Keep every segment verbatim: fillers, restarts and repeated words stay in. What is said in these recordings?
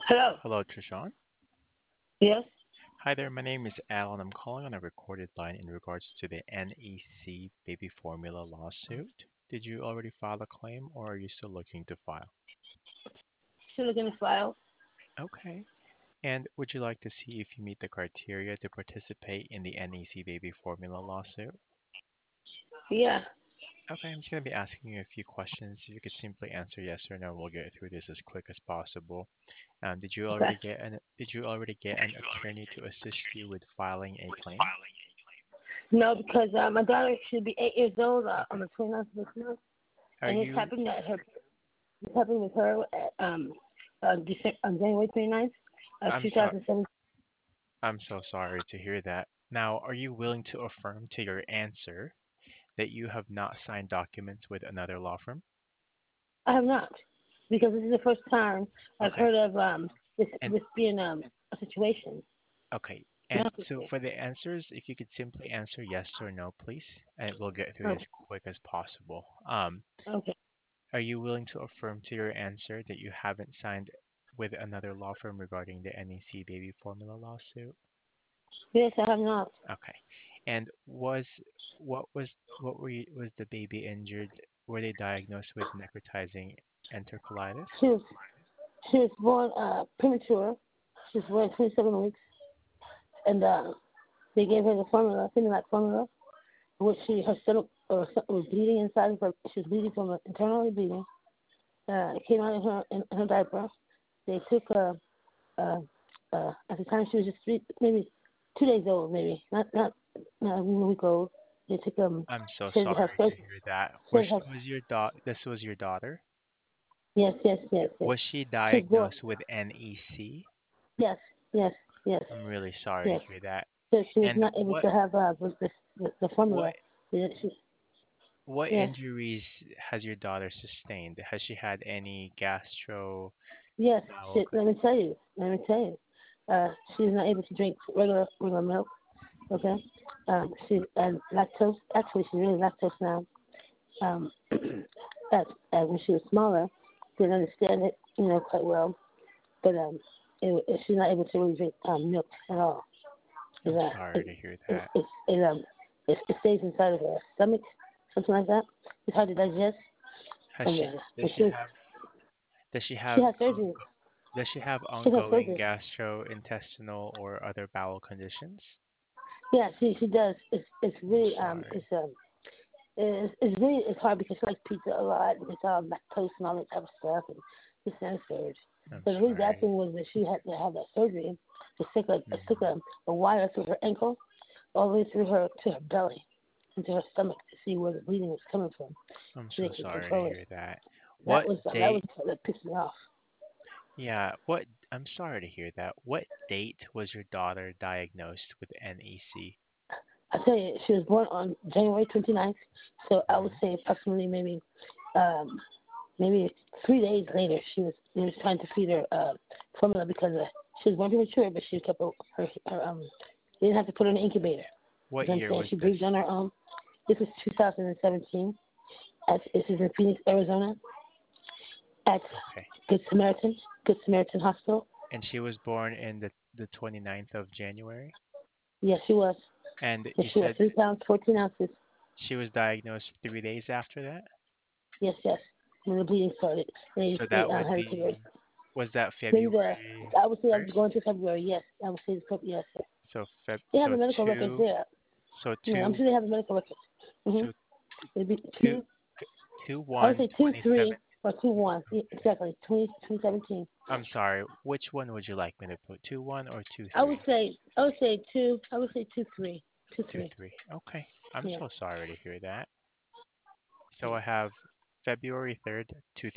Hello. Hello, Trishan. Yes. Hi there, my name is Alan. I'm calling on a recorded line in regards to the N E C baby formula lawsuit. Did you already file a claim or are you still looking to file? Still looking to file. Okay. And would you like to see if you meet the criteria to participate in the N E C baby formula lawsuit? Yeah. Okay, I'm just going to be asking you a few questions. If you could simply answer yes or no, we'll get through this as quick as possible. Um, did you Okay. already get an Did you already get an attorney to assist you with filing a claim? No, because uh, my daughter should be eight years old uh, on Okay. the twenty-ninth of this month, Are and it's you happening at her. It's happening with her at, um, uh, December, on January twenty-ninth of I'm sorry. two thousand seven. I'm so sorry to hear that. Now, are you willing to affirm to your answer that you have not signed documents with another law firm? I have not, because this is the first time I've Okay. heard of um this And this being um a situation. okay. And No. so for the answers, if you could simply answer yes or no, please, and we'll get through Oh, this quick as possible. Um, okay. are you willing to affirm to your answer that you haven't signed with another law firm regarding the N E C baby formula lawsuit? Yes, I have not. Okay. And was what was what were you, was the baby injured? Were they diagnosed with necrotizing enterocolitis? She was she was born uh premature. She was born twenty-seven weeks, and uh, they gave her the formula, Similac formula, which she her stomach or something was bleeding inside of her. She was bleeding from her internally bleeding. Uh, it came out in her in, in her diaper. They took her. Uh, uh, at the time she was just three, maybe two days old, maybe not not not even a week old. They took um I'm so said to have sorry to first hear that. Was said have was your da- this was your daughter? yes yes yes yes. Was she She was born diagnosed with N E C? yes yes yes I'm really sorry yes. to hear that. So she was And not able what to have uh the the, the, the what formula. She, what yes injuries has your daughter sustained? Has she had any gastro yes. bowel She, con- let me tell you. Let me tell you. Uh, she's not able to drink regular regular milk. Okay. Um, she's and lactose. Actually, she's really lactose now. Um, as, as when she was smaller, didn't understand it, you know, quite well. But um, it, it, she's not able to really drink um, milk at all. It, I'm uh, sorry it, to hear it, that. it, it, um, it, it stays inside of her stomach, something like that. It's hard to digest. Has And she uh, does when she she was, have does she she have had surgery. ongo- does she have She had ongoing surgery. gastrointestinal or other bowel conditions? Yeah, she she does. It's it's I'm really um sorry. it's um it's, it's really it's hard because she likes pizza a lot and it's all lactose and all that type of stuff and it's censored. I'm So the really bad sorry. thing was that she had to have that surgery. It took a it took Mhm. a, a wire through her ankle all the way through her to her belly into her stomach to see where the bleeding was coming from I'm so they so could sorry to control it. hear that. That What was that was date? the part that pissed me off. Yeah, what I'm sorry to hear that. What date was your daughter diagnosed with N E C? I tell you, she was born on January twenty-ninth, so I would Mhm. say approximately maybe um maybe three days later, she was they was trying to feed her uh, formula because uh, she was born premature, but she kept her, her, her um. They didn't have to put her in an incubator. You What know what I'm year saying? was She this? breathed on her own. This was two thousand seventeen. At, this is in Phoenix, Arizona, at Okay. Good Samaritan, Good Samaritan Hospital. And she was born in the the twenty-ninth of January. Yes, she was. And Yes, you she was. said Three pounds, fourteen ounces. she was diagnosed three days after that? Yes, yes. When the bleeding started, they, So they that uh, would had to take her. be, was that Maybe the, February I would say I was going first? to February. Yes, I would say yes, sir. So Feb, They have so the medical records two, there. so Yeah, I'm two, sure they have the medical records. Mm-hmm. so It'd be two, two, two I would one say two twenty three seven. or two one. Yeah, exactly. Twenty two seventeen. I'm sorry. Which one would you like me to put? Two one or two I would three? say I would say two. I would say two three. Two Two three. three. Okay. I'm Yeah. so sorry to hear that. So I have February third,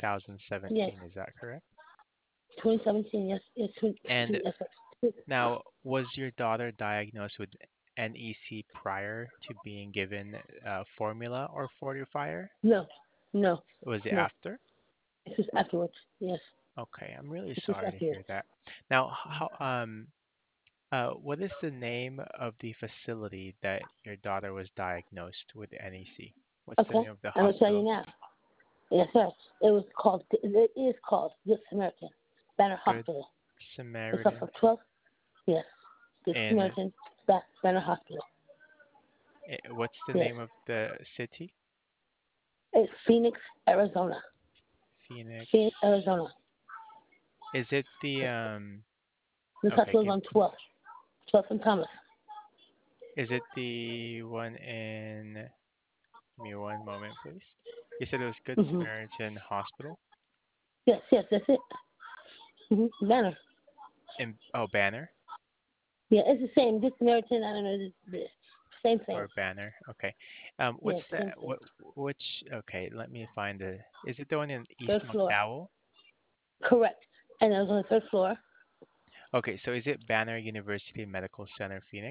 Yes. two thousand seventeen. Is that correct? Twenty seventeen. Yes. Yes. Two, And two, yes. Sir. now, was your daughter diagnosed with N E C prior to being given uh, formula or fortifier? No. No. Was it No. after? This was afterwards. Yes. Okay, I'm really This was sorry to afterwards. hear that. Now, how um uh what is the name of the facility that your daughter was diagnosed with N E C? What's the Okay. name of the I'm gonna tell you hospital? now. Yes, sir. It was called. It is called Good Samaritan Banner Good Hospital. It's off Samaritan of twelfth. Yes. Good in Samaritan Ba- Banner Hospital. eh, what's the Yes. name of the city? It's Phoenix, Arizona. Phoenix. Phoenix, Arizona. Is it the um? This Okay, hospital is give, on twelfth. twelfth and Thomas. is it the one in? Give me one moment, please. You said it was Good Mm-hmm. Samaritan Hospital Yes, yes, that's it. Mm-hmm. Banner. in oh Banner Yeah, it's the same. Good Samaritan, I don't know, the, the same thing. or Banner. Okay. Um, what's Yes, the same thing. what which? Okay, let me find the. Is it the one in East Third floor. McDowell? Correct. And it was on the third floor. Okay, so is it Banner University Medical Center, Phoenix?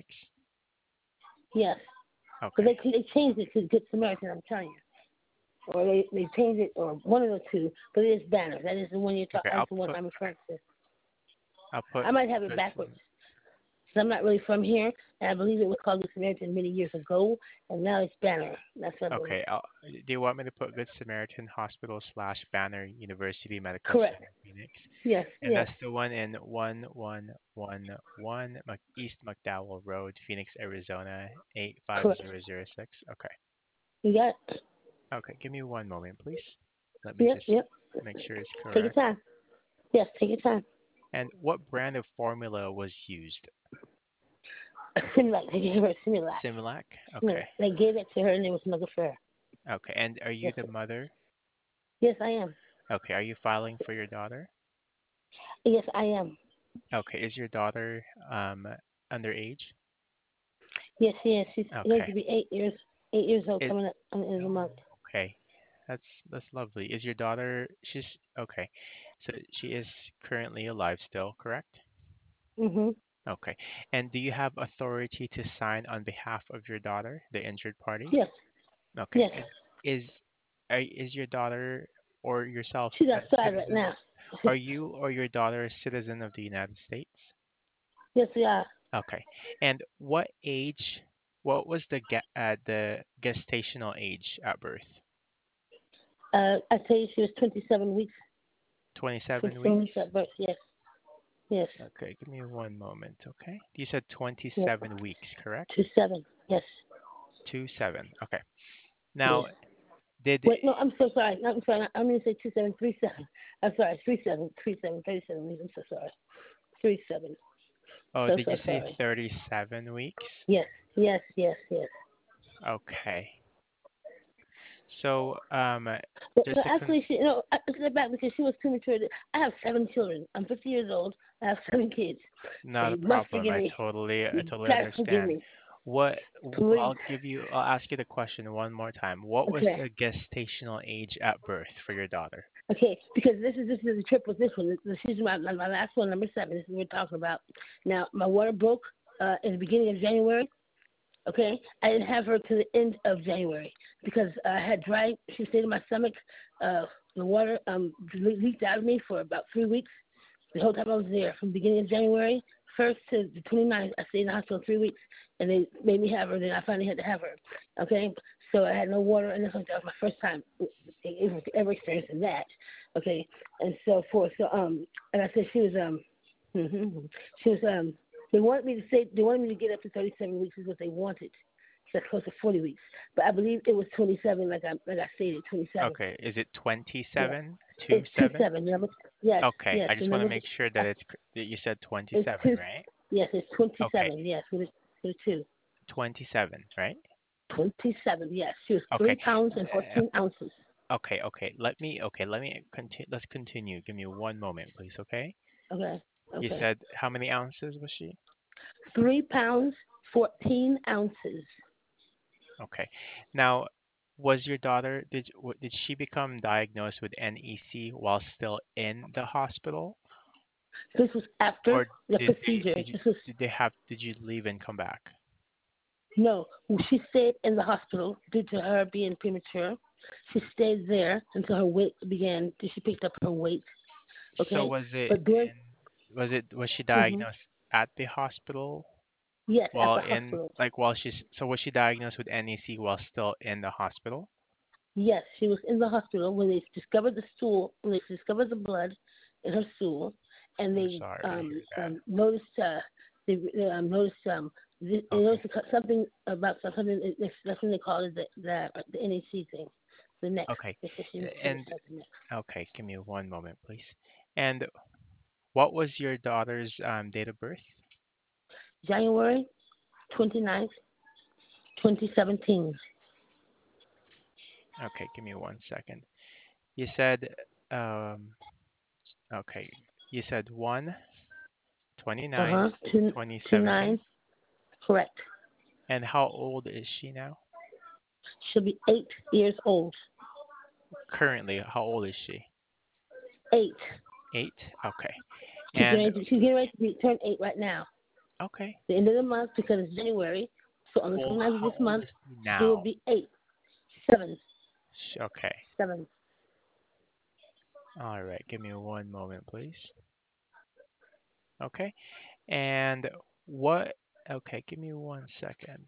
Yes. But Okay. they, they changed it to Good Samaritan, I'm telling you. Or they, they changed it, or one of the two. But it is Banner. That is the one you're talking. Okay, That's I'll the one put I'm referring to. I'll put I might have it Good backwards. Sam- Because I'm not really from here, and I believe it was called Good Samaritan many years ago, and now it's Banner. That's what I believe. Okay, I'll, do you want me to put Good Samaritan Hospital slash Banner University Medical Correct. Center, Phoenix? Yes, And yes. that's the one in one one one one Mc- East McDowell Road, Phoenix, Arizona, eight five Correct. zero zero six. Okay. You got it? Okay, give me one moment, please. Let me Yep, just yep. make sure it's Take your correct. time. Yes, take your time. And what brand of formula was used? Similac. They gave her Similac. Similac? Okay. Similac. They gave it to her, and it was another fair. Okay. And are you Yes, the mother? yes, I am. Okay. Are you filing for your daughter? Yes, I am. Okay. Is your daughter um underage? Yes, she is. She's going Okay. to be eight years, eight years old Is coming up on the end of the month. okay. That's that's lovely. Is your daughter she's okay. So she is currently alive still, correct? Mhm. Okay. And do you have authority to sign on behalf of your daughter, the injured party? Yes, Okay. yes. And is are, is your daughter or yourself She's a outside right citizen? now. Are you or your daughter a citizen of the United States? Yes, we are. Okay. And what age? What was the ge- uh, the gestational age at birth? Uh, I tell you, she was twenty-seven weeks. twenty-seven twenty-seven weeks? weeks at birth. Yes, yes, Okay, give me one moment, okay? You said yes. twenty-seven weeks, correct? Two seven. Yes, two seven. Okay. yes. Now, did Wait, no, I'm so sorry. No, I'm sorry. I'm going to say two seven three seven. I'm sorry, three seven three seven thirty seven weeks. I'm so sorry. Three seven. oh, So did so you say sorry. thirty-seven weeks? Yes, yes, yes, yes. Okay. So, um, But, just but to con- actually, she, you know, I took it back because she was premature. I have seven children. I'm fifty years old. I have seven kids. So not a you must problem. forgive I me. totally, I You totally gotta forgive understand. me, What please. I'll give you, I'll ask you the question one more time. What was Okay. the gestational age at birth for your daughter? Okay, because this is this is a trip with this one. This is my, my my last one, number seven. This is what we're talking about. Now, my water broke uh, in the beginning of January. Okay, I didn't have her to the end of January because uh, I had dry. She stayed in my stomach. Uh, the water um le- leaked out of me for about three weeks. The whole time I was there, from the beginning of January first to the twenty-ninth, I stayed in the hospital three weeks, and they made me have her. Then I finally had to have her. Okay, so I had no water, and this was that was my first time ever experiencing that. Okay, and so forth. So um, and I said she was um, hmm she was um. They wanted me to say they wanted me to get up to thirty-seven weeks is what they wanted. So that's close to forty weeks, but I believe it was twenty-seven, like I like I stated, twenty-seven. Okay, is it Yes, twenty-seven? Two it's two seven? seven. Number yes, Okay, yes. I The just want to number make sure that it's cr- that you said it's twenty-seven, two. right? Yes, it's Okay, twenty-seven. Yes, with a, with a two. twenty-seven, right? twenty-seven. Yes, she was three Okay. pounds and Uh, fourteen ounces. okay, okay. Let me okay, let me continue. Let's continue. Give me one moment, please, okay? Okay, You okay. said how many ounces was she? Three pounds fourteen ounces. Okay. Now, was your daughter did w- did she become diagnosed with N E C while still in the hospital, This was after or the did they procedure. did you This was did they have did you leave and come back? no. She stayed in the hospital due to her being premature. She stayed there until her weight began. She picked up her weight. So Okay, was it but during in was it was she hmm diagnosed at the hospital yes, at while the in hospital. like while she's so was she diagnosed with N E C while still in the hospital? Yes, she was in the hospital when they discovered the stool, when they discovered the blood in her stool, and I'm they sorry to um, hear that. um noticed uh they, they um, noticed um they, they Okay. noticed something about something that's that's what they call it the the, the N A C thing, the neck. Okay. They said she, she was And like the neck. okay, give me one moment, please. And what was your daughter's um, date of birth? January twenty-ninth, twenty seventeen. Okay, give me one second. You said, um, okay, you said one Uh twenty-nine huh. Two twenty two seventeen. nine. Correct. And how old is she now? She'll be eight years old. Currently, how old is she? Eight. Eight? Okay. She's getting And ready to, she's getting ready to be, turn eight right now. okay. The end of the month because it's January. So on the Well, twenty-ninth of how this old month, is she she will now? be eight. Seven. Sh- Okay. Seven. All right. Give me one moment, please. Okay. And what? Okay. Give me one second.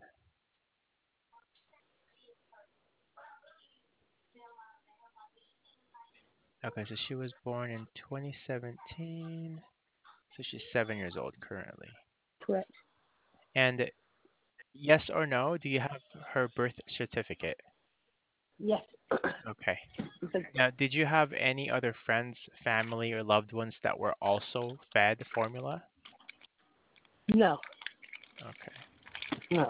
Okay. So she was born in twenty seventeen. So she's seven years old currently. Correct. And yes or no, do you have her birth certificate? Yes. Okay. Because- Now, did you have any other friends, family, or loved ones that were also fed formula? no. Okay. No.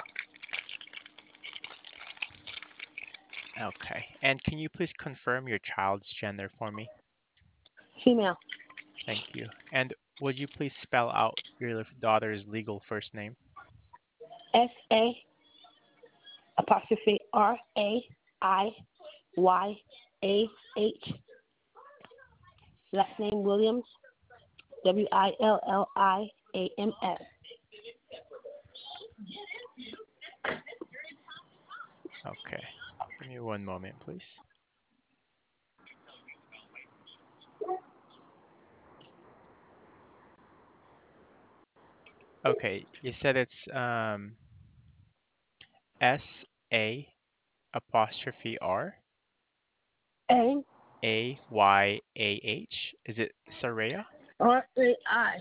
Okay. And can you please confirm your child's gender for me? Female. Thank you. And would you please spell out your daughter's legal first name? S A apostrophe R A I Y A H. Last name Williams. W I L L I A M S. Okay. Give me one moment, please. Okay. You said it's um, S A apostrophe R A A Y A H. Is it Saraya? R A I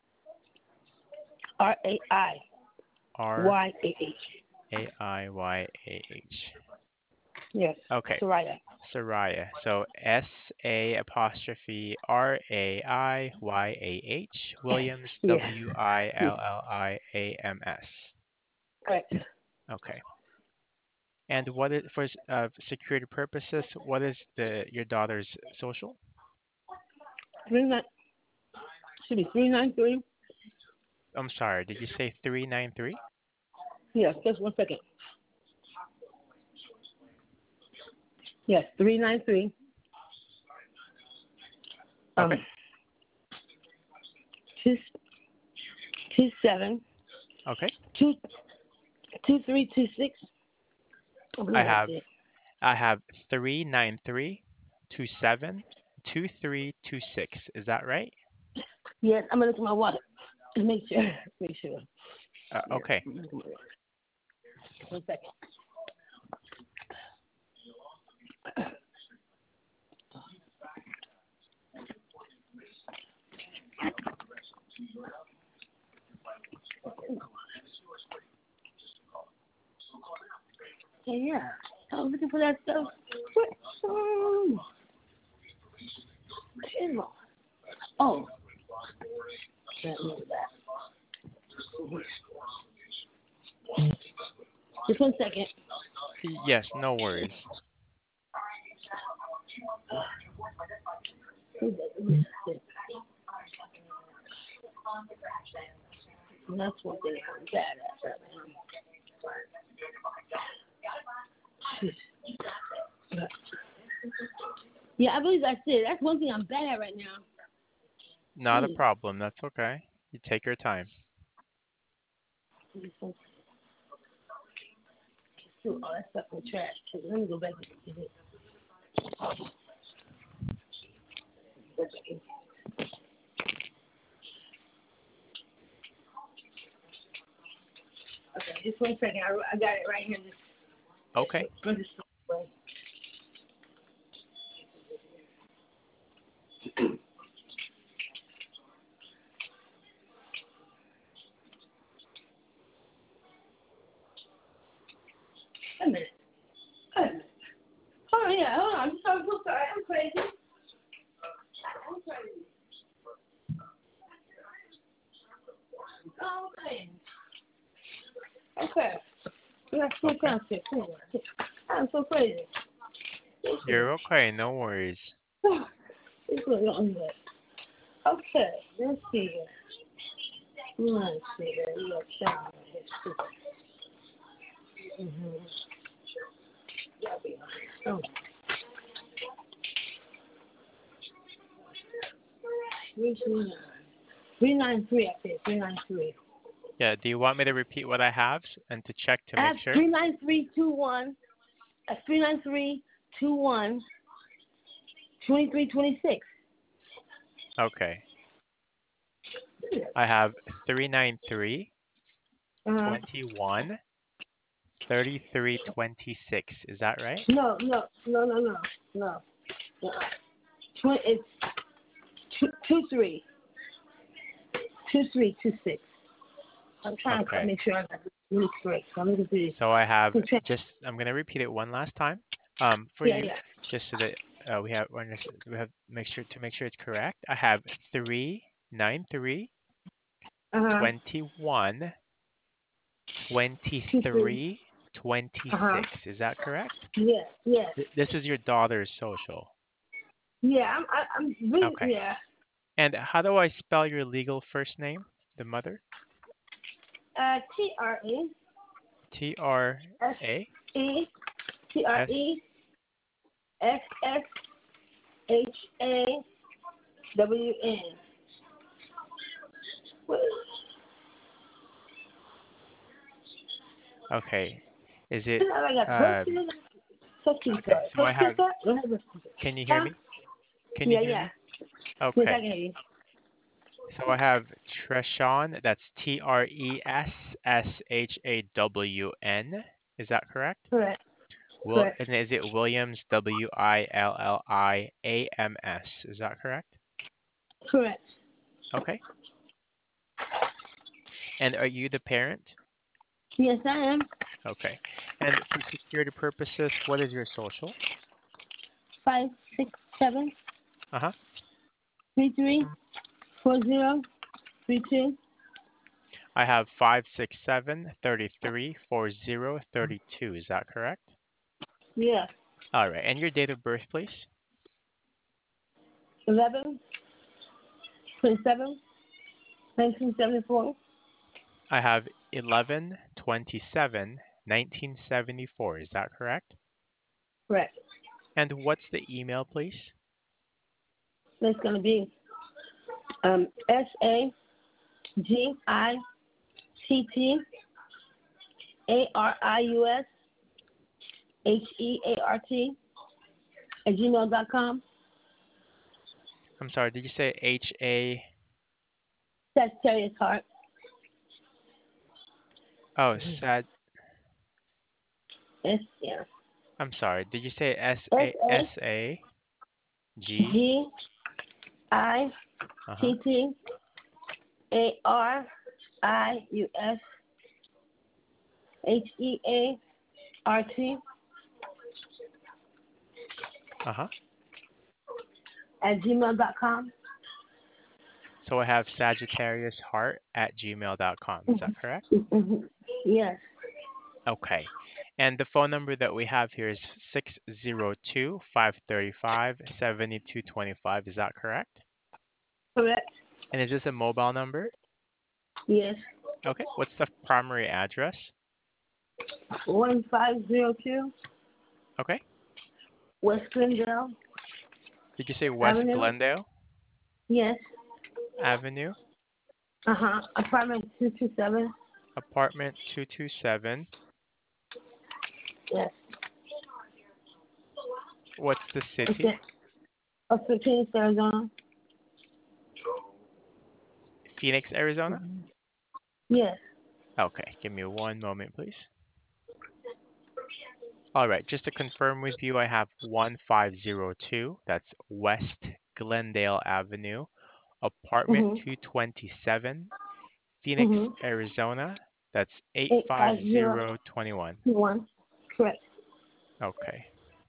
R A I R Y A H. A I Y A H. Yes. Okay. Soraya. Saraya. So S A apostrophe R A I Y A H Williams Yes. W I L L I A M S. Correct. Okay. And what is for uh, security purposes? What is the your daughter's social? Three nine should be three nine three. I'm sorry. Did you say three nine three? Yes, just one second. Yes, three nine three. Um Okay. two two seven Okay. two two three two six. I I believe that's have it. I have three nine three two seven two three two six. Is that right? Yes, I'm gonna look at my wallet to make sure. Make sure. Uh, Yes. okay. I'm gonna look at my wallet. One second. Hey, yeah. I was looking for that stuff. What? Um, Chisel. Oh. Can't remember that. Just one second. Yes. No worries. That's one thing I'm bad at. Right? Yeah, I believe that's it. That's one thing I'm bad at right now. Not a Jeez. problem. That's okay. You take your time. Threw all that stuff in the trash. Let me go back and get it. Okay, just one second. I, I got it right here. Okay. Just, just away. Okay. Okay. Let's go Okay. downstairs. Come on. I'm so crazy. You're okay. No worries. It's going on there. Okay. Let's see here. Let's see here. We got seven here. Mm-hmm. That'll be nice. Oh. three three nine. three nine three, I think. three nine three. Yeah. Do you want me to repeat what I have and to check to I make have sure? three nine three two one. Uh, three nine three two one. twenty-three twenty-six. Okay. I have three nine three Uh-huh. twenty-one thirty-three twenty-six. Is that right? No, no, no, no, no, no. no. Tw- it's two, two three. Two three two six. I'm trying Okay. to make sure I got this really correct. So I'm looking through So I have this. just, I'm going to repeat it one last time um, for Yeah, you, yeah. just so that uh, we have, we have make sure to make sure it's correct. I have three nine three Uh-huh. twenty-one Two three. twenty-three Uh-huh. twenty-six. Is that correct? Yeah, yes. Th- This is your daughter's social. Yeah, I'm, I, I'm really, Okay. yeah. And how do I spell your legal first name, the mother? Uh, T R E T R S A E T R S. E X X H A W N. Okay. Is it, I got um, posted. Social okay. So I have, security. can you hear Huh? me? Can you Yeah, hear yeah. me? Yes, I Okay. can hear you. So I have Treshawn. That's T R E S S H A W N. Is that correct? Correct. Will, Correct. and is it Williams? W I L L I A M S. Is that correct? Correct. Okay. And are you the parent? Yes, I am. Okay. And for security purposes, what is your social? Five six seven Uh-huh. three three four zero three two. I have five six seven thirty three four zero thirty two. Is that correct? Yeah. All right. And your date of birth, please? Eleven twenty seven nineteen seventy four. I have eleven twenty-seven nineteen seventy-four. Is that correct? Correct. And what's the email, please? It's gonna be um S A G I T T A R I U S H E A R T at gmail dot com. I'm sorry, did you say H A? Sagittarius Heart. Oh, sad. S yeah. I'm sorry, did you say S S A A S A G? G I Uh-huh. T T A R I U S H E A R T Uh-huh. at gmail dot com. So I have Sagittarius Heart at gmail dot com. Is that correct? Mm-hmm. Yes. Okay. And the phone number that we have here is six zero two, five three five, seven two two five. Is that correct? Correct. And is this a mobile number? Yes. Okay. What's the primary address? One five zero two Okay. West Glendale Did you say West Avenue. Glendale Yes. Avenue, Uh huh. Apartment two two seven. apartment two two seven? Yes. What's the city? Okay. Of Phoenix, Arizona. Phoenix, Arizona? Yes. Okay. Give me one moment, please. All right. Just to confirm with you, I have one five zero two. That's West Glendale Avenue, apartment Mhm. two twenty-seven, Phoenix, Mhm. Arizona. That's Eight five zero eight five zero two one. two one. Correct. Okay.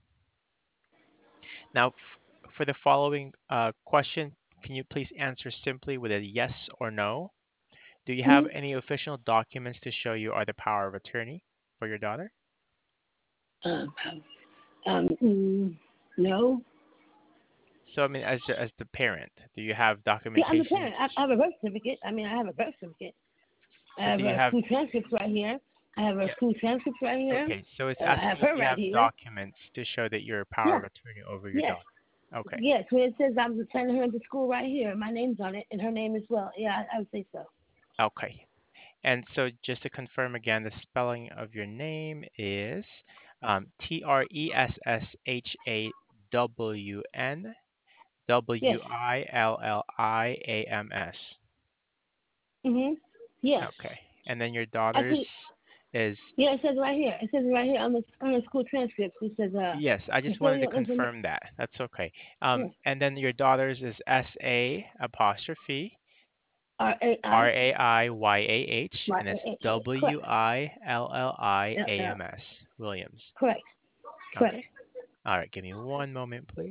Now, f- for the following uh, question, can you please answer simply with a yes or no? Do you have Mm-hmm. any official documents to show you are the power of attorney for your daughter? Um, um, mm, no. So I mean, as as the parent, do you have Yeah, I'm the documentation? parent. I, I have a birth certificate. I mean, I have a birth certificate. I So have do you a have? school transcript right here. I have a Yeah. school transcript right here. Okay. So it's Uh, I have asking if her you right have here. documents to show that you're a power Yes, of attorney over your yes, daughter. Okay. yes. Where it says I'm sending her to school right here. My name's on it and her name as well. Yeah, I, I would say so. Okay. And so just to confirm again, the spelling of your name is um, T R E S S H A W N Yes. W I L L I A M S. Mhm. Yes. Okay. And then your daughter's Actually, is, yeah. It says right here. It says right here on the on the school transcript. It says uh, yes, I just wanted to custodial information. confirm that. That's okay. Um, Yes. and then your daughter's is S A apostrophe R A R I A I Y A H, Y and A it's H. Correct. W I L L I Yeah, A yeah. M S, Williams. Correct. Correct. Okay. All right. Give me one moment, please.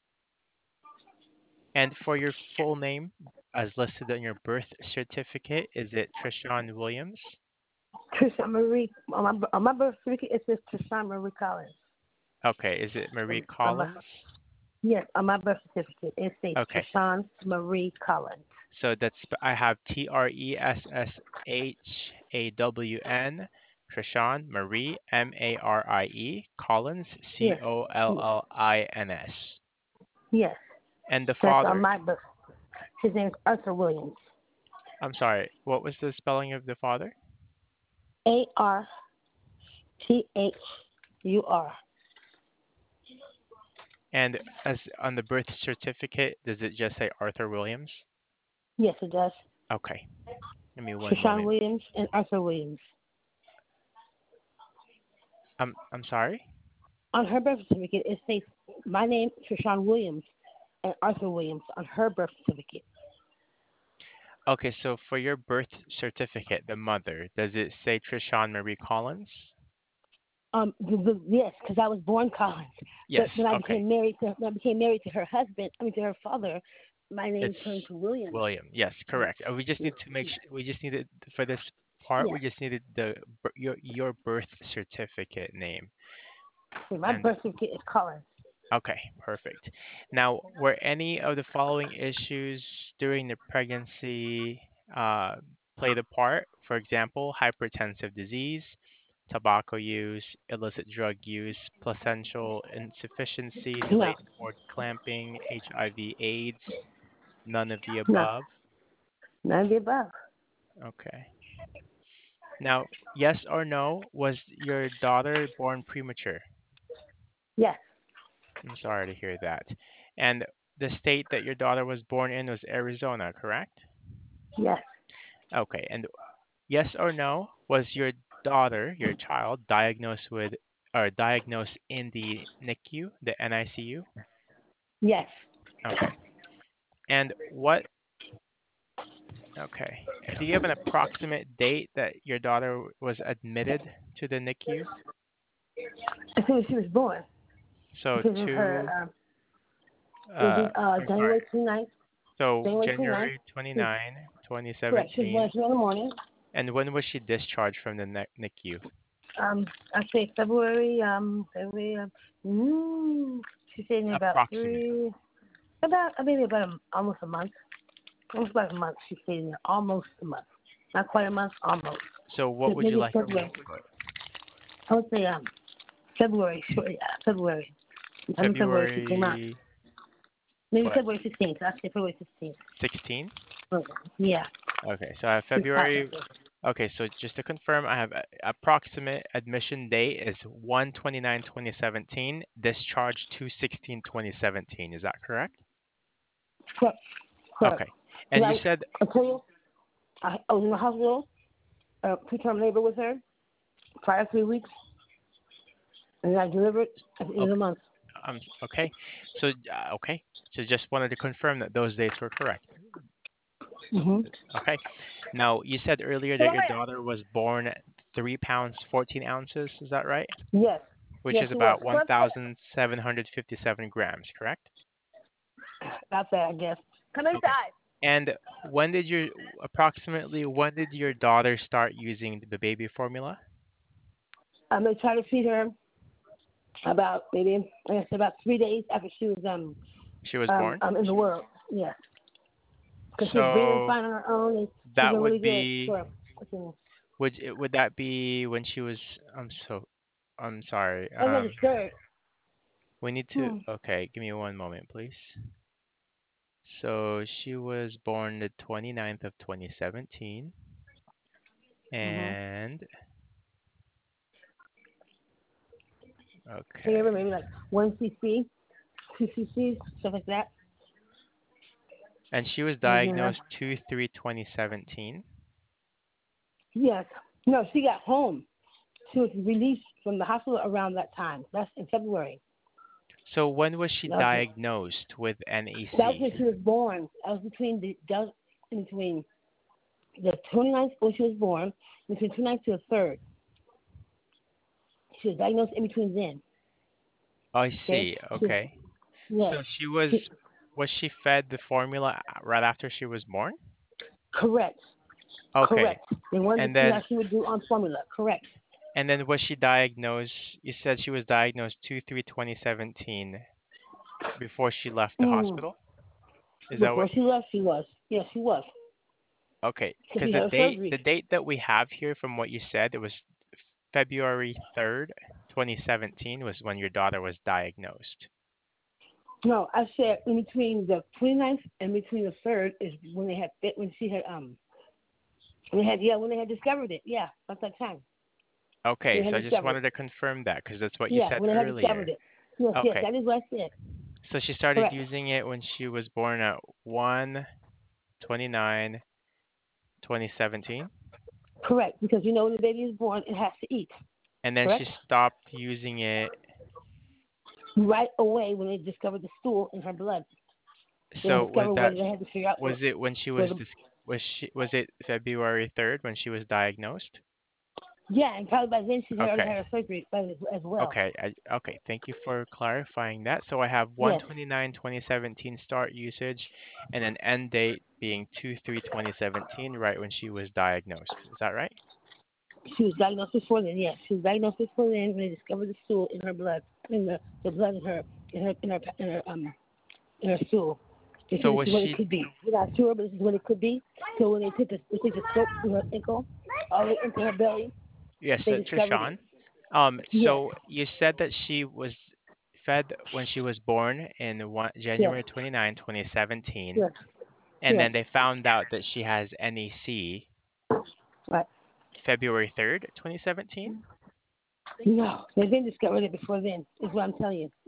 And for your full name, as listed on your birth certificate, is it Trishawn Williams? Trisha Marie on my on my birth certificate. It says Trisha Marie Collins. Okay. Is it Marie On, on my, Collins? yes, on my birth certificate it states Okay. Trishan Marie Collins. So that's I have T R E S S H A W N, Trishawn Marie M A R I E Collins C Yes. O L Yes. L I N S. Yes. And the That's on father? my birth. His name's Arthur Williams. I'm sorry. What was the spelling of the father? A R T H U R. And as on the birth certificate, does it just say Arthur Williams? Yes, it does. Okay. Give me one Trishan moment. Williams and Arthur Williams. I'm I'm sorry. On her birth certificate, it states my name, Trishan Williams, and Arthur Williams on her birth certificate. Okay, so for your birth certificate, the mother, does it say Trishawn Marie Collins? Um, the, the, yes, because I was born Collins, Yes. but when I Okay. became married to when I became married to her husband, I mean to her father, my name It's turned to Williams. William. Yes, Yes, correct. Uh, We just yes, need to make yes, sure, we just needed for this part, yes. we just needed the bir- your your birth certificate name. See, my And birth certificate is Collins. okay, perfect. Now, were any of the following issues during the pregnancy uh, played a part? For example, hypertensive disease, tobacco use, illicit drug use, placental insufficiency, No, delayed cord clamping, H I V AIDS, none of the no, above? none of the above. Okay. Now, yes or no, was your daughter born premature? Yes, I'm sorry to hear that. And the state that your daughter was born in was Arizona, correct? yes, Okay. And yes or no, was your daughter, your child, diagnosed with or diagnosed in the N I C U, the N I C U? yes. Okay. And what, okay. Do you have an approximate date that your daughter was admitted to the N I C U? As soon as she was born, So because of her, two, um, it uh, was uh, I'm sorry. January twenty-ninth. So January twenty-ninth. January She was, twenty-ninth, correct. She was born twenty seventeen. at three in the morning. And when was she discharged from the N I C U? Um, I say February. Um, February. Um, mm, she stayed in about Approximate. three. About I mean about a, almost a month. Almost about a month. She stayed in there almost a month. Not quite a month. Almost. So what would you Maybe like me to February. put? I would say um February. Sure. Yeah, February. I mean February she came out. February Maybe what? February fifteenth. I say February fifteenth. sixteen? Okay. Yeah. Okay, so I have She's hot. February. Okay, so just to confirm, I have a, approximate admission date is one twenty-nine twenty seventeen, discharge two sixteen twenty seventeen. Is that correct? Correct. Correct. Okay. And you said I tell you, I, I was in the hospital. Uh, preterm labor with her. Prior three weeks. And I delivered at the end of okay, the month. um, okay. So uh, okay. So just wanted to confirm that those dates were correct. Mm-hmm. Okay. Now, you said earlier that your daughter was born at three pounds, fourteen ounces. Is that right? Yes. Which Yes, is she was. about one thousand seven hundred fifty-seven grams, correct? About that, I guess. Come Okay. inside. And when did your approximately when did your daughter start using the baby formula? I'm gonna try to feed her about maybe like I said about three days after she was um She was um born. um in the world. Yeah, because she was breathing So fine on her own and she's that been really would good be for. Okay. would it- would that be when she was? I'm so I'm sorry. And then the Um, third. we need to. Hmm. Okay, give me one moment, please. So she was born the twenty-ninth of twenty seventeen, Mm-hmm. and Can you okay, ever maybe like one cc, two cc's, stuff like that? and she was Mm-hmm. diagnosed two three twenty seventeen. Yes. No, she got home. She was released from the hospital around that time. That's in February. So when was she That was, diagnosed with that was N E C? when she was born. That was between the that was in between the twenty-ninth when she was born, between twenty-ninth to the third. She was diagnosed in between then. I Okay. see. She, Okay. yes. So she was She, was she fed the formula right after she was born? correct. Okay. Correct. They wanted And to see how then she would do on formula. Correct. and then was she diagnosed? You said she was diagnosed two three twenty seventeen before she left the Mm. hospital? Is that what? Before she left, she was. Yes, she was. Okay, Because because she the had her date surgery. the date that we have here from what you said, it was February third, twenty seventeen was when your daughter was diagnosed. No, I said in between the twenty-ninth and between the third is when they had when she had um when they had yeah when they had discovered it. Yeah, at that time they Okay, had so I just discovered it. wanted to confirm that because that's what you Yeah, said when they had discovered earlier. it. Yes, yes, Okay, that is what I said. so she started Correct, using it when she was born at one twenty nine twenty seventeen, correct. Because you know when the baby is born, it has to eat. and then she Correct. stopped using it. Right away when they discovered the stool in her blood, they had So was discovered that whether they had to figure out was it when she was whether dis- was she was it February third when she was diagnosed? yeah, and probably by then she's already Okay. had her surgery as, as well. Okay. I, okay. Thank you for clarifying that. So I have Yes, one twenty-nine twenty seventeen start usage and an end date being two three twenty seventeen, right when she was diagnosed. Is that right? she was diagnosed before then. Yes, she was diagnosed before then when they discovered the stool in her blood, in the, the blood in her in her in her in her um in her stool. They said So this was is what it she could be. We're not sure, but this is what it could be. So when they took the they took the scope to her ankle, all the way into her belly, yes, they uh, discovered it. Trishan. Um, Yes, so you said that she was fed when she was born in one, yes, January twenty-ninth, twenty seventeen, yes, and yes. then they found out that she has N E C Right. February third, twenty seventeen. No, they didn't discover it before then. Is what I'm telling you.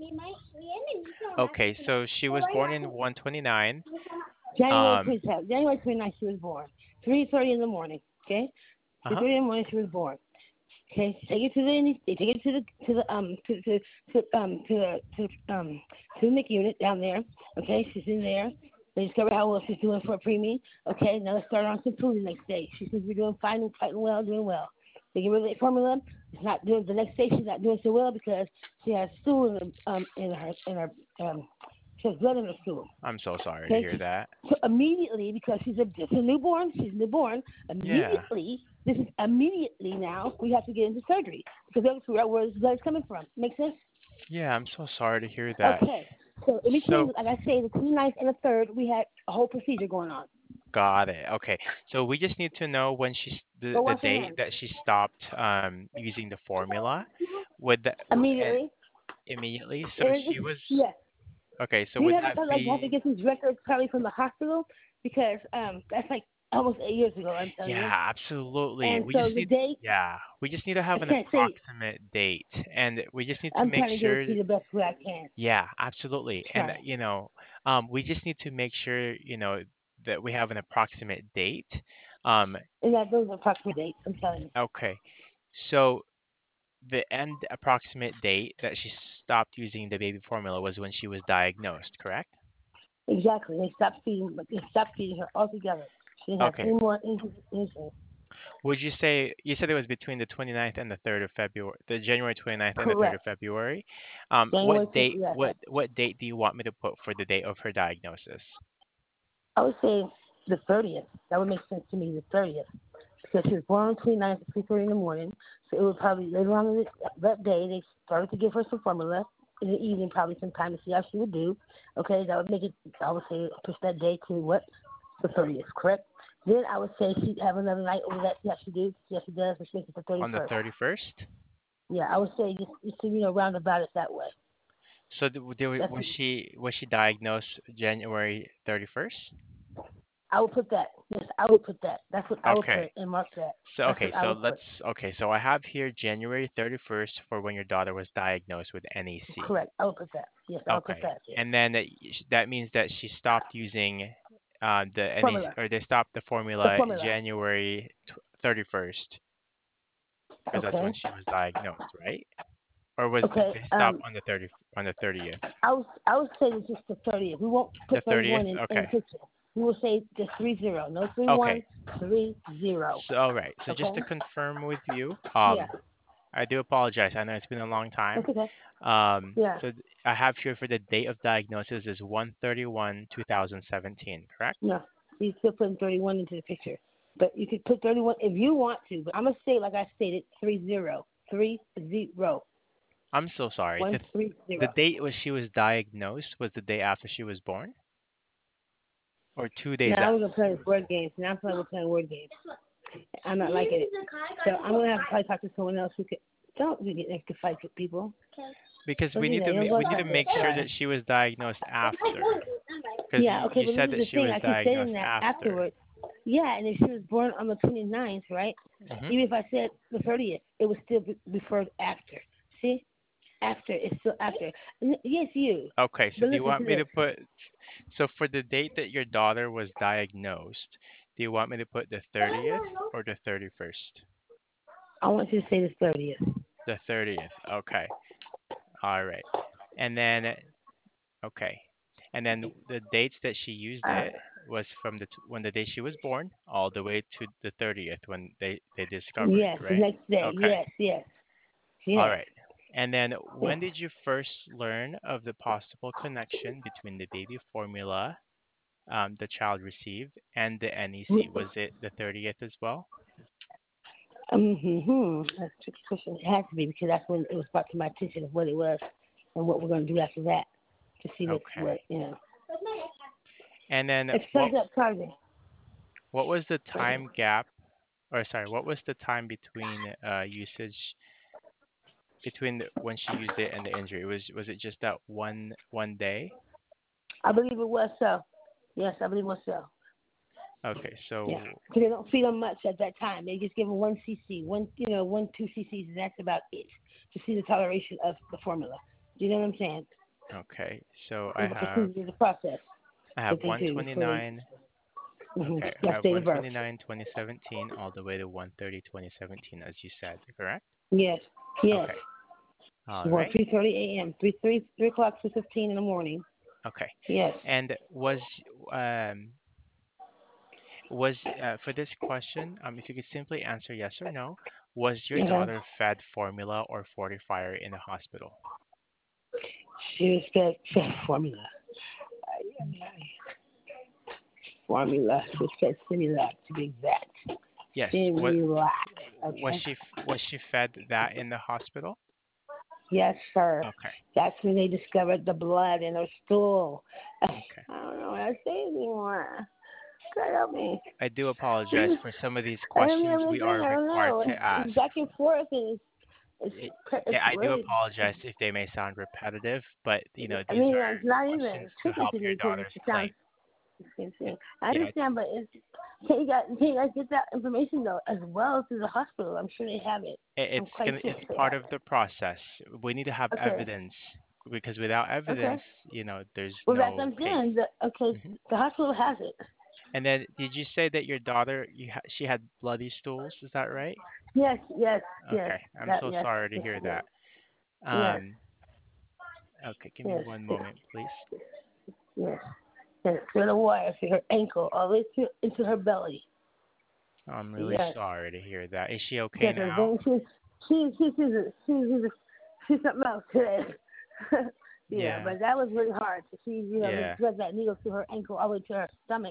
Okay, so she was born in one twenty-nine. January Um, twenty-seventh, January twenty-ninth, she was born. three thirty in the morning. Okay, three uh-huh. thirty in the morning, she was born. Okay, take it to the they take it to the to the um to to, to um to the to um to the N I C U unit down there. Okay, she's in there. They discover how well she's doing for a preemie. Okay, now let's start her on some food the next day. She seems to be doing fine and fighting well, doing well. They give her the formula. It's not doing the next day. She's not doing so well because she has stool in her um in her in her um she has blood in her stool. I'm so sorry to Okay, hear that. so immediately, because she's a, just a newborn, she's newborn, Yeah. immediately, this is immediately now, we have to get into surgery because we have to figure out where this blood is coming from. Make sense? Yeah, I'm so sorry to hear that. Okay. So in between, So, like I say, the twenty-ninth and the third, we had a whole procedure going on. got it. Okay. So we just need to know when she's the Go the wash your date hands. that she stopped um using the formula would that and Immediately. immediately. So And she it's, was yes. okay, so We would have to that tell, like, have to be get these records probably from the hospital because um that's like almost eight years ago, I'm telling you. yeah, absolutely. And We so just the need date, yeah, we just need to I have an can't say, approximate date and we just need to I'm make trying to get it sure to you the best way I can. yeah, absolutely. And Try. you know, um, we just need to make sure, you know, that we have an approximate date. Um, And that those are approximate dates, I'm telling you. okay. So the end approximate date that she stopped using the baby formula was when she was diagnosed, correct? Exactly. They stopped feeding, but they stopped feeding her altogether. She didn't have Okay. any more anything. anything. Would you say you said it was between the twenty-ninth and the third of February, the January twenty-ninth and the third of Correct. February? Um, January what fifth, date yes. what what date do you want me to put for the date of her diagnosis? I would say the thirtieth. That would make sense to me, the thirtieth. Because she was born on the twenty-ninth at three thirty in the morning. So it would probably, later on in the, that day, they started to give her some formula. In the evening, probably sometime to see how she would do. Okay, that would make it, I would say, push that day to what? The thirtieth, correct? Then I would say she'd have another night over that, see how she do, see how she does, which makes it the On the thirty-first. thirty-first? Yeah, I would say just, just you know, round about it that way. So th- w- That's was she was she diagnosed January thirty-first? I would put that. Yes, I would put that. That's what I would Okay. put and mark that. So That's okay, what I so would let's put. okay, so I have here January thirty-first for when your daughter was diagnosed with N E C. Correct. I would put that. Yes, I would put Okay. that. Yes. And then that sh- that means that she stopped using uh, the N E C, Formula. or they stopped the The formula formula. January thirty-first because that's when Okay. she was diagnosed, right? Or was did Okay. they stop Um, on the thirty on the thirtieth? I would I would say it's just the thirtieth. We won't The put thirtieth? thirty-one in, in the Okay. picture. We will say just three zero. No three one, Okay. three zero. So all right. So just Okay. to confirm with you, Yeah. um, I do apologize. I know it's been a long time. That's okay. Um, Yeah. so th- I have here for the date of diagnosis is one thirty-one two thousand seventeen, correct? No. You still putting thirty-one into the picture, but you could put thirty-one if you want to. But I'm gonna say like I stated, three zero, three zero, I'm so sorry. one The three the zero. date was she was diagnosed was the day after she was born, or two days Now after? we're gonna play word games. Now I'm playing, we're playing word games. I'm not liking it. So I'm gonna have to probably talk to someone else who could. Don't you get into fights with people. Because Don't we do need that. to You don't ma- go we need to like make that. sure Sorry. that she was diagnosed after. Because Yeah, you, okay, you but this said is that the she thing. was I keep saying diagnosed that after. afterwards. Yeah, and if she was born on the twenty-ninth, right? Hmm. Even if I said the thirtieth, it would still be referred after. See? After. It's still after. N- Yes, you. Okay, so But do you listen to want me this. to put so for the date that your daughter was diagnosed, do you want me to put the thirtieth or the thirty-first? I want you to say the thirtieth. The thirtieth. Okay. All right. And then okay. And then the dates that she used Uh, it was from the t- when the day she was born all the way to the thirtieth when they they discovered, yes, the right? next day. Okay. Yes, yes, All yes. right. And then yes. when did you first learn of the possible connection between the baby formula um, the child received and the N E C? Was it the thirtieth as well? Mm-hmm. That's a tricky question. It has to be because that's when it was brought to my attention of what it was and what we're going to do after that to see what, Okay. what you know. And then It's what sun's up targeting. what was the time gap, or sorry, what was the time between uh, usage between the, when she used it and the injury? Was was it just that one one day? I believe it was so. Yes, I believe it was so. Okay, Yeah, so because they don't feed them much at that time. They just give them one cc, one you know, one two cc's, and that's about it to see the toleration of the formula. Do you know what I'm saying? okay, so I And the have procedure, the process I have that they do before they. one twenty-nine. Mm-hmm. Okay, I That's have date of birth. one twenty-nine twenty seventeen all the way to one thirty twenty seventeen, as you said, correct? Yes, yes. Okay. All Well, right. three thirty a.m. Three three three o'clock to fifteen in the morning. Okay. Yes. And was um was uh, for this question, um, if you could simply answer yes or no, was your Yeah. daughter fed formula or fortifier in the hospital? She was fed, fed formula. Formula. She was fed Similac to be exact. Yes. What Similac. was Okay. she was she fed that in the hospital? Yes, sir. Okay. That's when they discovered the blood in her stool. I Okay. don't know what I say anymore. God help me. I do apologize for some of these I don't questions we understand. are I don't required know. to ask. It's back and forth, and it's It, it's, it's yeah, I do really. apologize if they may sound repetitive, but you know I these mean, are it's not questions even to tricky help to your me because daughter's it claim. sounds the same thing. I Yeah, it's, understand, but it's, can you guys can you guys get that information though as well through the hospital? I'm sure they have it. it's I'm quite gonna sure it's they part have of the process. We need to have it. Okay. evidence because without Okay. evidence, you know, there's Well, that's what no I'm case. saying. The, okay, Hmm. the hospital has it. And then, did you say that your daughter, you ha- she had bloody stools? Is that right? Yes, yes, yes. Okay, I'm That so yes, sorry to yes, hear yes, that. yes, Um, okay, give me yes, one yes, moment, please. yes. Yes, through the wire to her ankle, all the way to, into her belly. I'm really Yes. sorry to hear that. Is she okay Because her now? vein, she, she, she, she's, a, she's, she's, a, she's something else today. yeah, Yeah, but that was really hard. She, you know, they yeah. thread that needle through her ankle all the way to her stomach.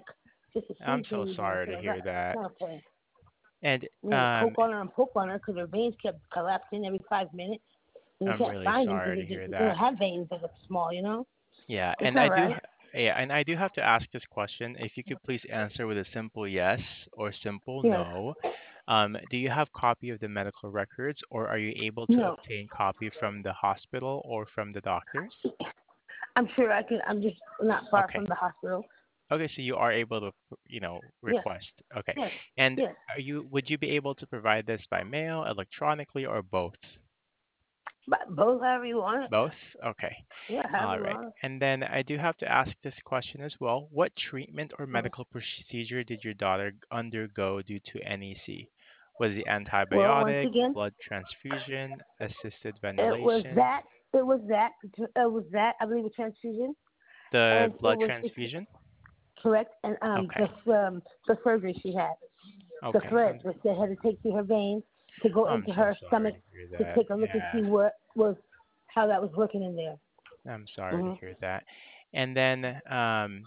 just a I'm sweet so thing, but sorry to uh, hear that, that. not okay. And We had to um, poke on her and poke on her because her veins kept collapsing every five minutes. And you I'm can't really find them sorry because to they, hear they don't that. have veins that look small, you know? Yeah, It's and I all do, right. ha- yeah, and I do have to ask this question. If you could please answer with a simple yes or simple Yes. no. Um, do you have copy of the medical records, or are you able to No. obtain copy from the hospital or from the doctors? I'm sure I can. I'm just not far Okay. from the hospital. Okay, so you are able to, you know, Yes. request. Okay. Yes. And Yes. are you, would you be able to provide this by mail, electronically, or both? But both, however you want it. Both? Okay. Yeah, however All you right. want And then I do have to ask this question as well. What treatment or it. medical procedure did your daughter undergo due to N E C? Was it Well, once antibiotic, again, blood transfusion, assisted it was ventilation? that. It was that. It was that. I believe a transfusion, The and it blood was transfusion? correct. And um, Okay. the um, the surgery she had, the Okay. thread I'm that they had to take through her veins to go I'm into so her sorry stomach to hear to that. take a look and Yeah. see what was how that was working in there. I'm sorry to hmm hear that. And then um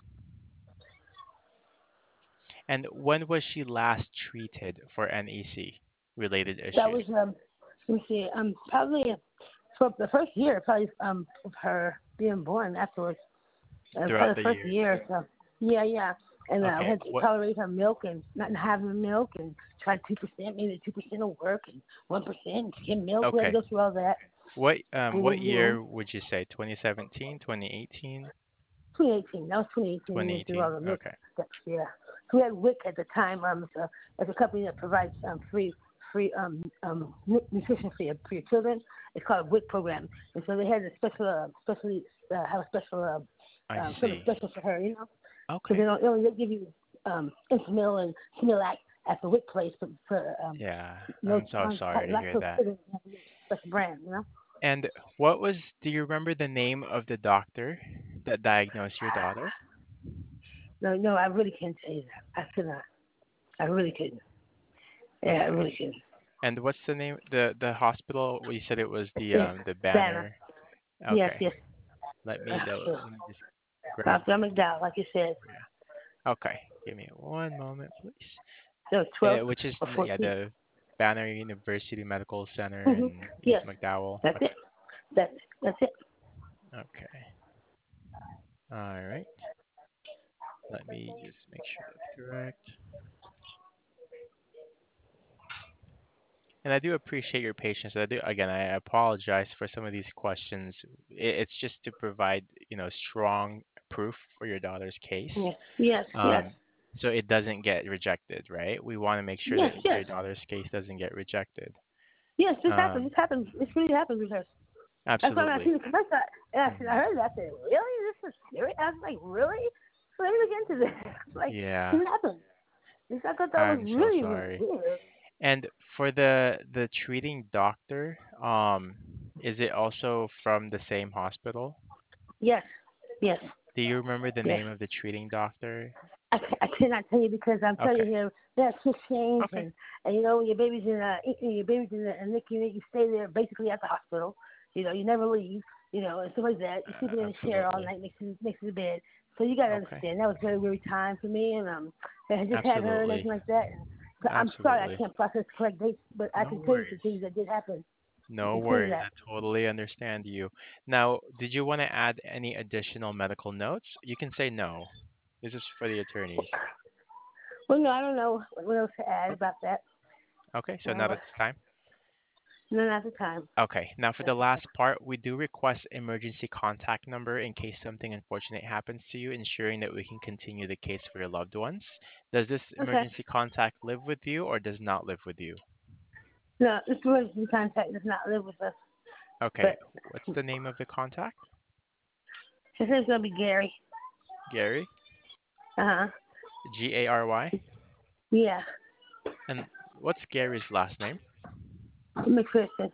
and when was she last treated for N E C related That issues? was um, let me see, um, probably for the first year, probably um, of her being born afterwards. Uh, Throughout probably the the first year. year. So yeah, yeah. And uh, we Okay. had to What tolerate her milk and not having milk and try two percent, maybe two percent of work and one percent skim milk. We had to okay. go through all that. What um We what went, you know, year would you say? twenty seventeen, twenty eighteen, twenty eighteen. That was twenty eighteen. We went through all twenty eighteen? the milk Okay. steps. Yeah. So we had WIC at the time. Um, it's a, it's a company that provides um free free um um nu- nutrition for your for your children. It's called a WIC program, and so they had a special uh, specially uh, have a special uh, I um, something see. special for her, you know. Because they Okay. don't, they only give you um, Infamil and Similac at the WIC place for, for um, Yeah. no I'm so um, sorry to hear lactose that. intolerant special brand, you know. And what was do you remember the name of the doctor that diagnosed your daughter? No, no, I really can't tell you that. I could not. I really couldn't. Yeah, I Okay. really couldn't. And what's the name the the hospital? Well, you said it was the Yes, um the Banner. Banner. Yes, Okay. yes. Let me Uh, do, sure. let me just grab Doctor McDowell, like you said. yeah. Okay. Give me one moment, please. No, twelve Uh, which is or yeah fourteen. the Banner University Medical Center Mm-hmm. in East Yes, McDowell. that's it. Okay. That's that's it. Okay. All right. Let me just make sure that's correct. And I do appreciate your patience. I do again. I apologize for some of these questions. I- It's just to provide, you know, strong proof for your daughter's case, Yes, yes, yes, um, so it doesn't get rejected, right? We want to make sure yes, that yes. your daughter's case doesn't get rejected. Yes, this happens. Um, This happens. This really happens with her. That's why when I absolutely. seen the commercial, and I, said, I Hmm. heard that. I said, really? This is serious? I was like, really? So let me look into this. Like, Yeah, what happened? This, I thought that was I'm so really, really sorry. weird. And for the the treating doctor, um, is it also from the same hospital? Yes, yes, Do you remember the yes. name of the treating doctor? I, ca- I cannot tell you because I'm telling you Okay. here, that's just changed. Okay. And, and, you know, when your baby's in a, your baby's in a, a N I C U, you stay there basically at the hospital. You know, you never leave, you know, and stuff like that. You're sleeping Uh, in a chair all absolutely. night next to, next to the bed. So you got to Okay. understand, that was a very weary time for me. And um, I just had her and Absolutely. everything like that. And so I'm sorry I Absolutely. can't process correct dates, but I No can tell you some worries. things that did happen. I No can tell you worries. that. I totally understand you. Now, did you want to add any additional medical notes? You can say no. This is for the attorneys. Well, no, I don't know what else to add Okay. about that. Okay. So Uh, not but at this time. none at the time. Okay. Now for the last part, we do request emergency contact number in case something unfortunate happens to you, ensuring that we can continue the case for your loved ones. Does this Okay. emergency contact live with you or does not live with you? No, this emergency contact does not live with us. Okay. But What's the name of the contact? his name's gonna be Gary. Gary? Uh huh. G A R Y? Yeah. And what's Gary's last name? McPherson.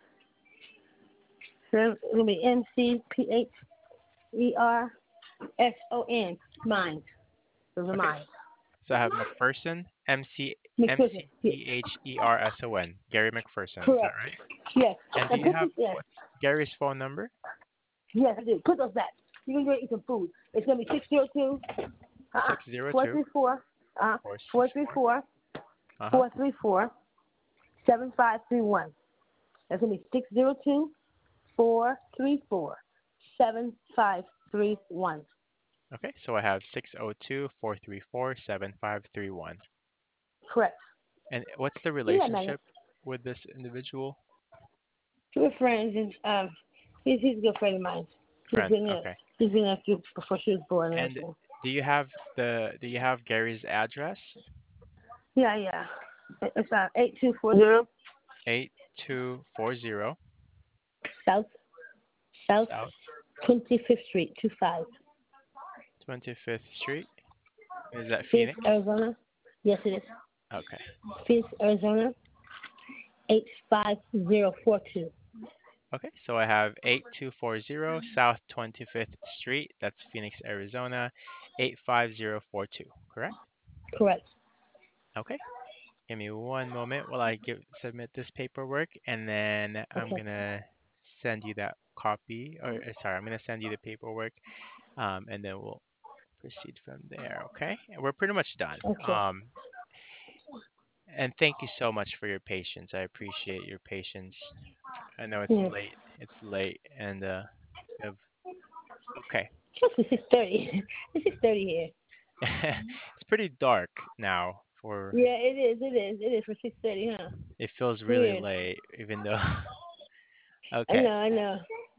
So it's gonna be M C P H E R S O N. Mine. Those are Okay. mine. So I have McPherson, M C M McPherson. C Yeah. P H E R S O N. Gary McPherson. Is that Correct. right? Yes. And do And you put have this, yes. what's Gary's phone number? Yes, I do. Put those back. You can go eat some food. It's gonna be six zero two. Uh uh. Four six zero two three four. Uh, Four four six three four. four Uh huh. four three four seven five three one. That's gonna be six zero two four three four seven five three one. Okay, so I have six zero two four three four seven five three one. Correct. And what's the Yeah, Megan. relationship with this individual? We're friends, and um, he's he's a good friend of mine. He's Friend. been here. Okay. He's been here since before she was born and And everything. do you have the do you have Gary's address? Yeah, yeah. It's uh eight two four zero Eight two four zero South South South Twenty Fifth Street, two five. Twenty Fifth Street. Is that Phoenix, Phoenix? Arizona. Yes, it is. Okay. Phoenix, Arizona. Eight five zero four two. Okay. So I have eight two four zero South Twenty Fifth Street. That's Phoenix, Arizona. Eight five zero four two. Correct. Correct. Okay. Give me one moment while I give submit this paperwork, and then I'm Okay. gonna send you that copy. Or uh, sorry, I'm gonna send you the paperwork, um, and then we'll proceed from there. Okay, and we're pretty much done. Okay. Um, and thank you so much for your patience. I appreciate your patience. I know it's Yes. late. It's late, and uh, we have okay. It's six thirty. It's six thirty here. It's pretty dark now. For Yeah, it is. It is. It is for six thirty, huh? it feels really Weird. late, even though. I know. Okay. I know.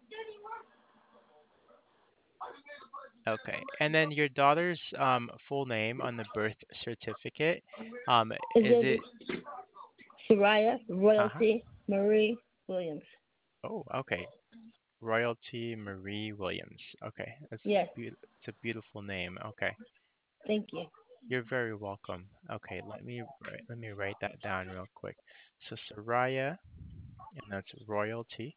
Okay. And then your daughter's um full name on the birth certificate, um, It's is gonna it? be Soraya Uh-huh. Royalty Marie Williams. Oh, okay. Royalty Marie Williams. Okay. That's Yes. beau it's a beautiful name. Okay. Thank you. You're very welcome. Okay, let me write, let me write that down real quick. So Soraya, and that's Royalty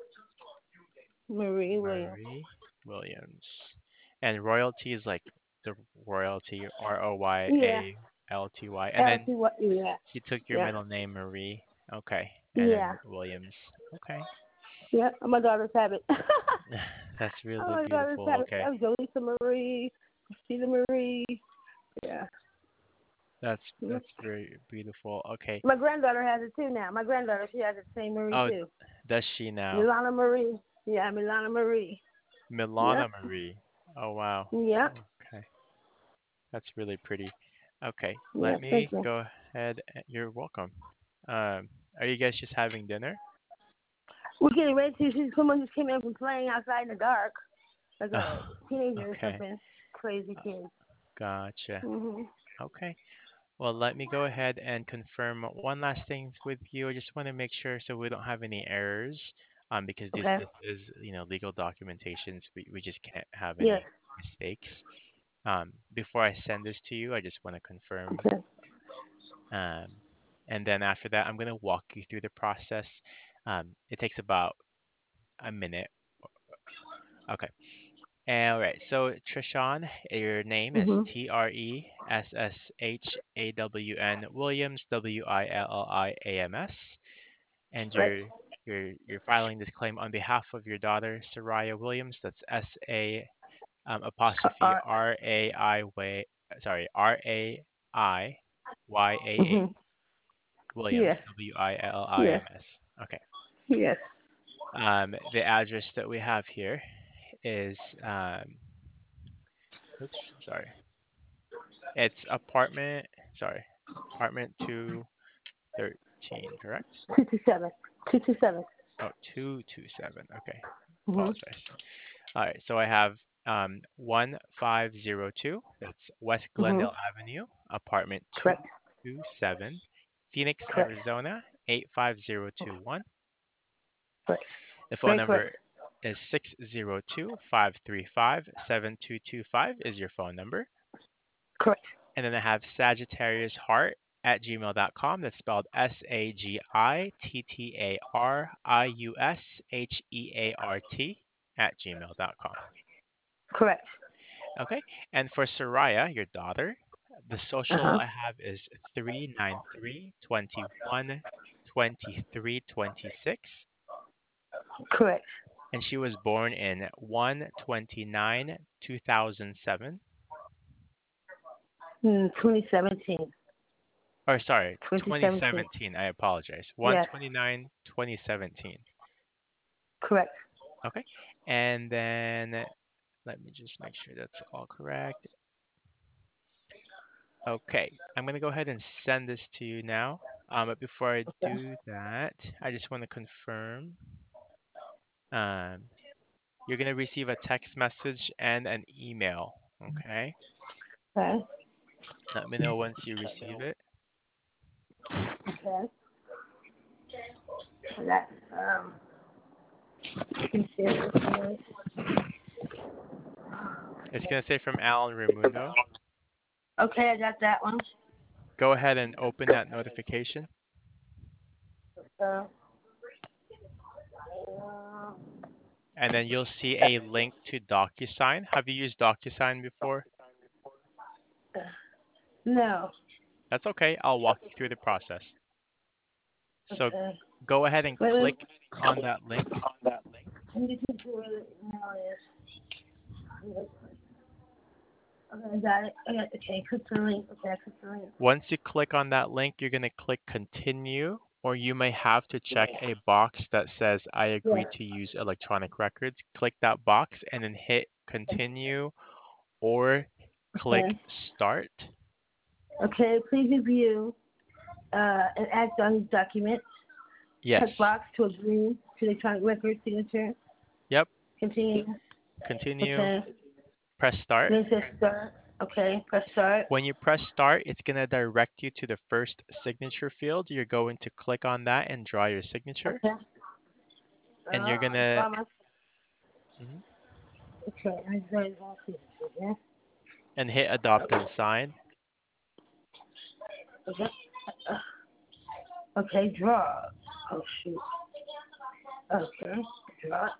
Marie Williams. Marie Williams. And royalty is like the royalty, R O Y Yeah. A L T Y. And L then C what? Yeah. she took your Yeah. middle name, Marie. Okay. And Yeah. then Williams. Okay. Yeah. I'm my daughter's habit. That's I'm really my daughter's beautiful. habit. Okay. I'm Jolisa Marie. Christina Marie. Yeah. That's Mhm. that's very beautiful. Okay. My granddaughter has it too now. My granddaughter, she has the same Marie Oh, too. does she now? Milana Marie. Yeah, Milana Marie. Milana Yep. Marie. Oh wow. Yep. Okay. That's really pretty. Okay. Let Yep. Thank me you. go ahead. You're welcome. Um, are you guys just having dinner? We're getting ready to. She's someone just came in from playing outside in the dark, like a Oh, teenager or okay. something. Crazy Uh, kid. Gotcha. Mhm. Okay. Well, let me go ahead and confirm one last thing with you. I just want to make sure so we don't have any errors, um, because this, Okay. this is, you know, legal documentations. We, we just can't have Yes. any mistakes. Um, before I send this to you, I just want to confirm. Okay. Um, and then after that, I'm going to walk you through the process. Um, it takes about a minute. Okay. All right. So Treshawn, your name is Mhm. T R E S S H A W N Williams, W I L L I A M S, and Right. you're you're you're filing this claim on behalf of your daughter Soraya Williams. That's S A um, Uh, apostrophe uh, R A I way sorry R A I Y A A mhm. Williams, Yes. W I L L I Yes. M S. Okay. Yes. Um, the address that we have here is um, oops, sorry. It's apartment, sorry, apartment two thirteen, correct? Two two seven. Two two seven. Oh, two two seven. Okay. Mhm. Apologize. All right. So I have um one five zero two. That's West Mhm. Glendale Avenue, apartment Correct. two two seven, Phoenix, Correct. Arizona, eight five zero two one. Correct. The phone Very correct. number is six zero two five three five seven two two five is your phone number. Correct. And then I have Sagittarius Heart at gmail dot com. That's spelled S A G I T T A R I U S H E A R T at gmail dot com. Correct. Okay. And for Soraya, your daughter, the Uh social huh. I have is three nine three twenty one twenty three twenty six. Correct. And she was born in one twenty nine two thousand seven. Mm, twenty seventeen. Or sorry, twenty seventeen. twenty seventeen. I apologize. Yes, one twenty-nine twenty seventeen. correct. Okay. And then let me just make sure that's all correct. Okay. I'm going to go ahead and send this to you now. Um, but before I Okay. do that, I just want to confirm. Um, you're going to receive a text message and an email. Okay. Okay. Let me know once you receive it. Okay. And that's um. You can share this with- It's going to say from Alan Raimundo. Okay, I got that one. Go ahead and open that notification. Uh, And then you'll see a link to DocuSign. Have you used DocuSign before? no. That's okay. I'll walk you through the process. So Okay. go ahead and Wait, wait. click on that link. Let me just see where the email is. Okay, I got it. I got okay. Click the link. Okay, I click the link. Once you click on that link, you're going to click continue, or you may have to check a box that says I agree Yeah. to use electronic records. Click that box and then hit continue or click Okay. start. Okay. Please review uh, and act on these documents. Yes. Check box to agree to electronic record signature. Yep. Continue. Continue. Okay. Press start. Then says start. Okay. Press start. When you press start, it's going to direct you to the first signature field. You're going to click on that and draw your signature. Okay. And you're Uh, going to... draw my- Mhm. Okay. I draw my signature. Yeah. And hit adopt and sign. Okay. Uh, okay. Draw. Oh shoot. Okay. Draw.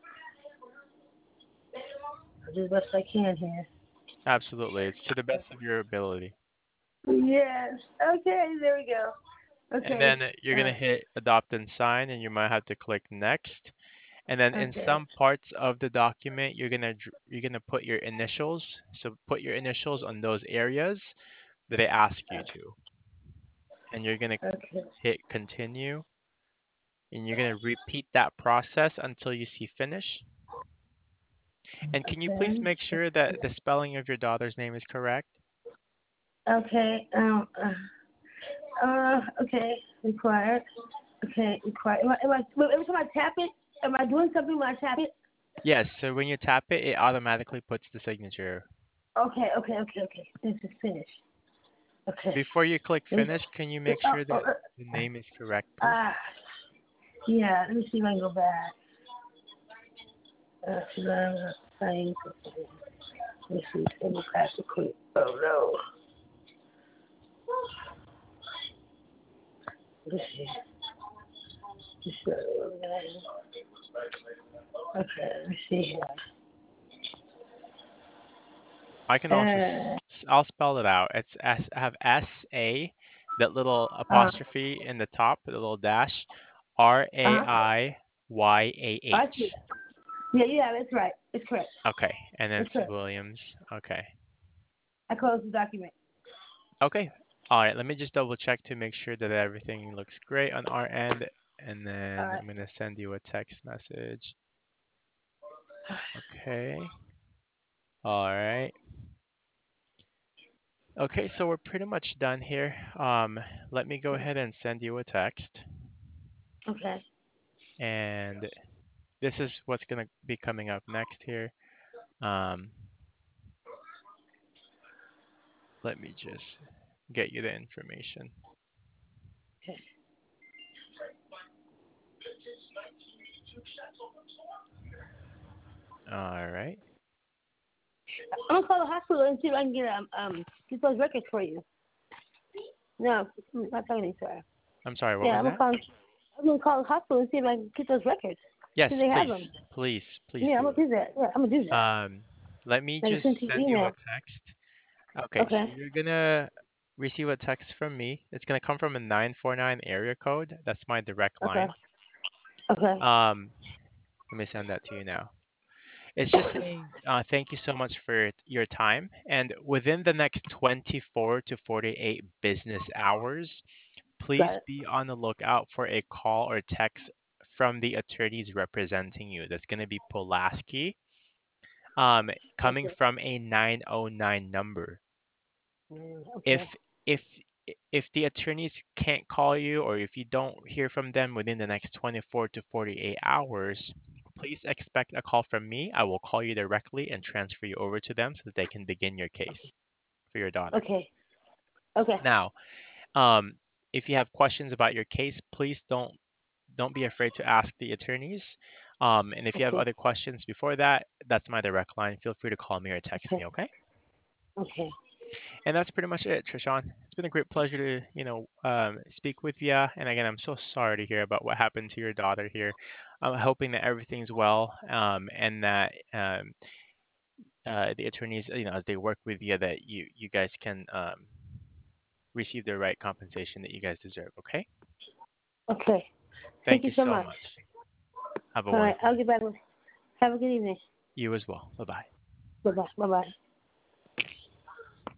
I'll do the best I can here. Absolutely. It's to the best of your ability. Yes. Okay. There we go. Okay. And then you're going Uh, to hit adopt and sign, and you might have to click next. And then in okay. some parts of the document, you're going to you're going to put your initials. So put your initials on those areas that they ask you to. And you're going to Okay. hit continue. And you're going to repeat that process until you see finish. And can you please Okay. make sure that the spelling of your daughter's name is correct? Okay. Um. Uh. uh okay. Required. Okay. Required. Am I, am I, wait, every time I tap it, am I doing something when I tap it? Yes. So when you tap it, it automatically puts the signature. Okay. Okay. Okay. Okay. This is finished. Okay. Before you click Let me, finish, can you make oh, sure oh, that the uh, name is correct, please? ah. Yeah. Let me see if I can go back. Uh, so I'm not saying something. Let me see. Let me pass it quick. Oh no. Let's see. Just, uh, okay. Let's see here. I can also, s- I'll spell it out. It's S, I have S A, that little Uh, uh, apostrophe in the top, the little dash, R A uh-huh. I Y A I H. see. Yeah, yeah, that's right. It's correct. Okay, and then It's it's correct. Williams. Okay. I closed the document. Okay. All right. Let me just double check to make sure that everything looks great on our end, and All then right. I'm gonna send you a text message. Okay. All right. Okay, so we're pretty much done here. Um, let me go ahead and send you a text, Okay. and this is what's gonna be coming up next here. Um, let me just get you the information. Okay. All right. I'm gonna call the hospital and see if I can get um um get those records for you. No, I'm not talking to you, sorry. I'm sorry. What Yeah, was I'm gonna that? call. I'm gonna call the hospital and see if I can get those records. Yes, Do they have please, them? please, please Yeah, I'm do gonna do that. Yeah, I'm gonna do that. that. Um, let me I can just send you send an you a email. text. Okay, Okay. so you're gonna receive a text from me. It's gonna come from a nine four nine area code. That's my direct Okay. line. Okay. Um, let me send that to you now. It's just saying uh, thank you so much for your time. And within the next twenty-four to forty-eight business hours, please Got it. be on the lookout for a call or text from the attorneys representing you. That's going to be Pulaski, um, coming Okay. from a nine oh nine number. Mm, If okay. if if the attorneys can't call you or if you don't hear from them within the next twenty-four to forty-eight hours, please expect a call from me. I will call you directly and transfer you over to them so that they can begin your case for your daughter. Okay. Okay. Now, um, if you have questions about your case, please don't don't be afraid to ask the attorneys. Um, and if you have Okay. other questions before that, that's my direct line. Feel free to call me or text Okay. me, okay? Okay. And that's pretty much it, Trishawn. It's been a great pleasure to, you know, um, speak with you. And again, I'm so sorry to hear about what happened to your daughter here. I'm hoping that everything's well, um, and that um, uh, the attorneys, you know, as they work with you, that you you guys can um, receive the right compensation that you guys deserve. Okay? Okay. Thank Thank you you so so much. much. Have a All right. wonderful I'll day. get back with. Have a good evening. You as well. Bye bye. Bye bye. Bye bye.